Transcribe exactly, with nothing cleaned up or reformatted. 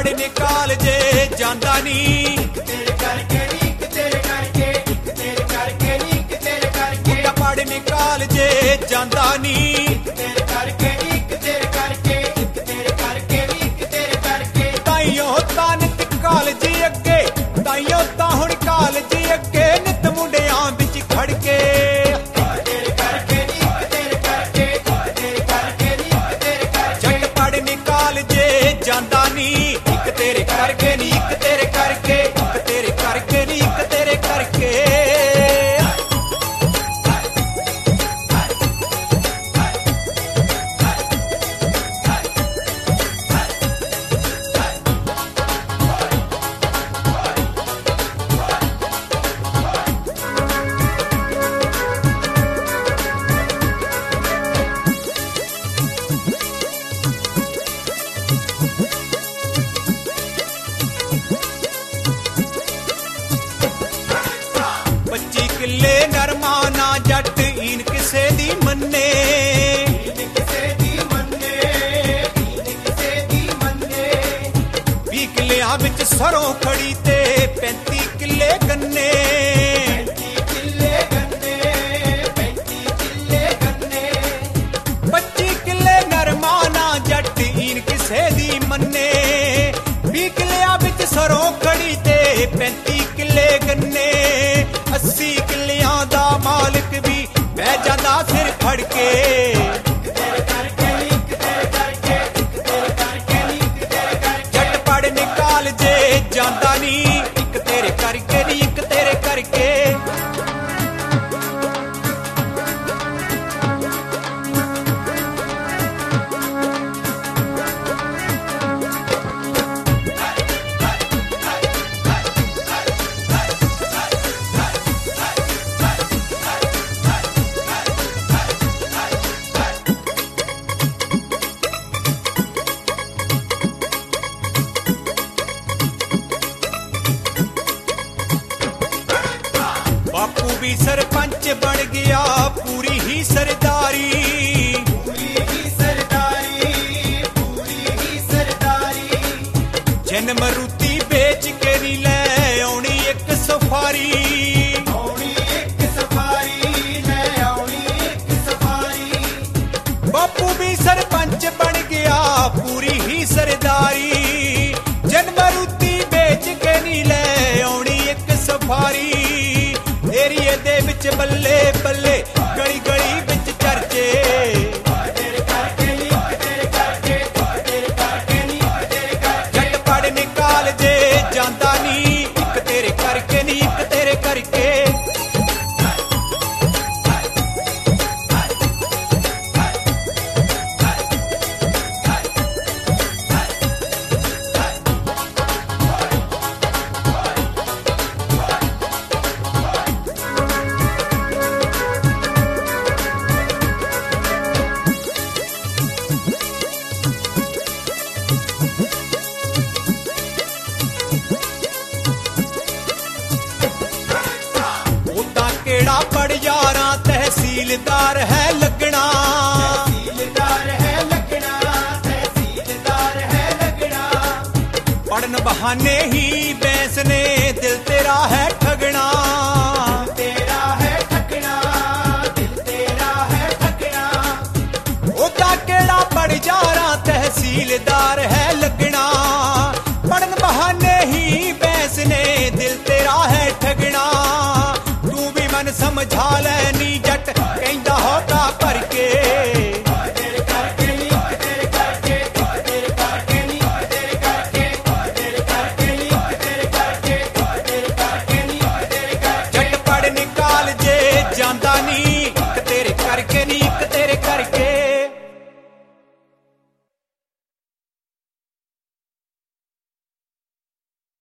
ਪੜ੍ਹਨੇ ਕਾਲਜੇ ਜਾਂਦਾ ਨੀ ਤੇਰੇ ਕਰਕੇ ਨੀ ਇੱਕ ਤੇਰੇ ਕਰਕੇ ਇੱਕ ਤੇਰੇ ਕਰਕੇ ਨੀ ਇੱਕ ਤੇਰੇ ਕਰਕੇ ਮੁੰਡਾ ਪੜ੍ਹਨੇ ਕਾਲਜੇ ਜਾਂਦਾ ਨੀ ਤੇਰੇ ਕਰਕੇ ਨੀ ਇੱਕ ਤੇਰੇ ਕਰਕੇ ਇੱਕ ਤੇਰੇ ਕਰਕੇ ਨੀ ਇੱਕ ਤੇਰੇ ਕਰਕੇ ਤਾਈਓ ਤਾਂ ਨਿਤ ਕਾਲਜੀ ਅੱਗੇ ਤਾਈਓ ਤਾਂ ਹੁਣ ਕਾਲਜੀ ਅੱਗੇ ਨਿਤ ਮੁੰਡਿਆਂ ਵਿੱਚ ਖੜ ਕੇ ਤੇਰੇ ਕਰਕੇ ਨੀ ਇੱਕ ਤੇਰੇ ਕਰਕੇ ਤੇਰੇ ਕਰਕੇ ਨੀ ਇੱਕ ਤੇਰੇ ਕਰਕੇ ਜੱਟ ਪੜ੍ਹਨੇ ਕਾਲਜੇ ਜਾਂਦਾ ਨੀ ਇੱਕ ਤੇਰੇ ਕਰਕੇ ਨੀ ਇੱਕ ਤੇਰੇ ਕਰਕੇ ਇੱਕ ਤੇਰੇ ਕਰਕੇ ਨੀ ਇੱਕ ਤੇਰੇ ਕਰਕੇ ਪੱਚੀ ਕਿੱਲੇ ਨਰਮਾ ਨਾ ਜੱਟ ਈਨ ਕਿਸੇ ਦੀ ਮੰਨੇ ਨੀ ਕਿਸੇ ਦੀ ਮੰਨੇ ਨੀ ਕਿਸੇ ਦੀ ਮੰਨੇ ਵੀਹ ਕਿੱਲਿਆਂ ਵਿੱਚ ਸਰੋਂ ਖੜੀ ਤੇ ਪੈਂਤੀ ਕਿੱਲੇ ਗੰਨੇ ਪੈਂਤੀ ਕਿੱਲੇ ਗੰਨੇ ਪੈਂਤੀ ਕਿੱਲੇ ਗੰਨੇ ਪੱਚੀ ਕਿੱਲੇ ਨਰਮਾ ਨਾ ਜੱਟ ਈਨ ਕਿਸੇ ਦੀ ਮੰਨੇ ਵੀਹ ਕਿੱਲਿਆਂ ਵਿੱਚ ਸਰੋਂ ਖੜੀ ਤੇ ਪੈਂਤੀ ਕਿੱਲੇ ਗੰਨੇ ਅੱਸੀ ਕਿੱਲਿਆਂ ਦਾ ਮਾਲਕ ਵੀ ਬਹਿ ਜਾਂਦਾ ਸਿਰ ਫੜ ਕੇ ਤੇਰੇ ਕਰਕੇ ਨੀ ਇੱਕ ਤੇਰੇ ਕਰਕੇ ਇੱਕ ਤੇਰੇ ਕਰਕੇ ਨੀ ਇੱਕ ਤੇਰੇ ਕਰਕੇ ਜੱਟ ਪੜ੍ਹਨੇ ਕਾਲਜੇ ਜਾਂਦਾ ਨੀ ਇੱਕ ਤੇਰੇ ਕਰਕੇ ਨੀ ਇੱਕ ਤੇਰੇ ਕਰਕੇ ਬਾਪੂ ਵੀ ਸਰਪੰਚ ਬਣ ਗਿਆ ਪੂਰੀ ਹੀ ਸਰਦਾਰੀ ਪੂਰੀ ਹੀ ਸਰਦਾਰੀ ਪੂਰੀ ਹੀ ਸਰਦਾਰੀ ਜਨਮ ਰੁੱਤੀ ਵੇਚ ਕੇ ਨੀ ਲੈ ਆਉਣੀ ਇੱਕ ਸਫਾਰੀ ਆਉਣੀ ਇੱਕ ਸਫਾਰੀ ਲੈ ਆਉਣੀ ਇੱਕ ਸਫਾਰੀ ਬਾਪੂ ਵੀ ਸਰਪੰਚ ਬਣ ਗਿਆ ਪੂਰੀ ਹੀ ਸਰਦਾਰੀ ਜਨਮ ਰੁੱਤੀ ਵੇਚ ਕੇ ਨੀ ਲੈ ਆਉਣੀ ਇੱਕ ਸਫਾਰੀ ਏਰੀਏ ਦੇ ਵਿੱਚ ਬੱਲੇ ਬੱਲੇ ਗਲੀ ਗਲੀ ਵਿੱਚ ਚਰਚੇ ਤੇਰੇ ਕਰਕੇ ਨੀ ਇੱਕ ਤੇਰੇ ਕਰਕੇ ਤੇਰੇ ਕਰਕੇ ਨੀ ਇੱਕ ਤੇਰੇ ਕਰਕੇ ਜੱਟ ਪੜ੍ਹਨੇ ਕਾਲਜੇ ਜਾਂਦਾ ਨੀ ਇੱਕ ਤੇਰੇ ਕਰਕੇ ਨੀ ਇੱਕ ਤੇਰੇ ਕਰਕੇ ਉਦਾਂ ਕਿਹੜਾ ਪੜ ਯਾਰਾਂ ਤਹਿਸੀਲਦਾਰ ਹੈ ਲੱਗਣਾ ਤਹਿਸੀਲਦਾਰ ਹੈ ਲੱਗਣਾ ਤਹਿਸੀਲਦਾਰ ਹੈ ਲੱਗਣਾ ਪੜਨ ਬਹਾਨੇ ਹੀ ਬੈਂਸ ਨੇ ਦਿਲ ਤੇਰਾ ਹੈ ਠਗਣਾ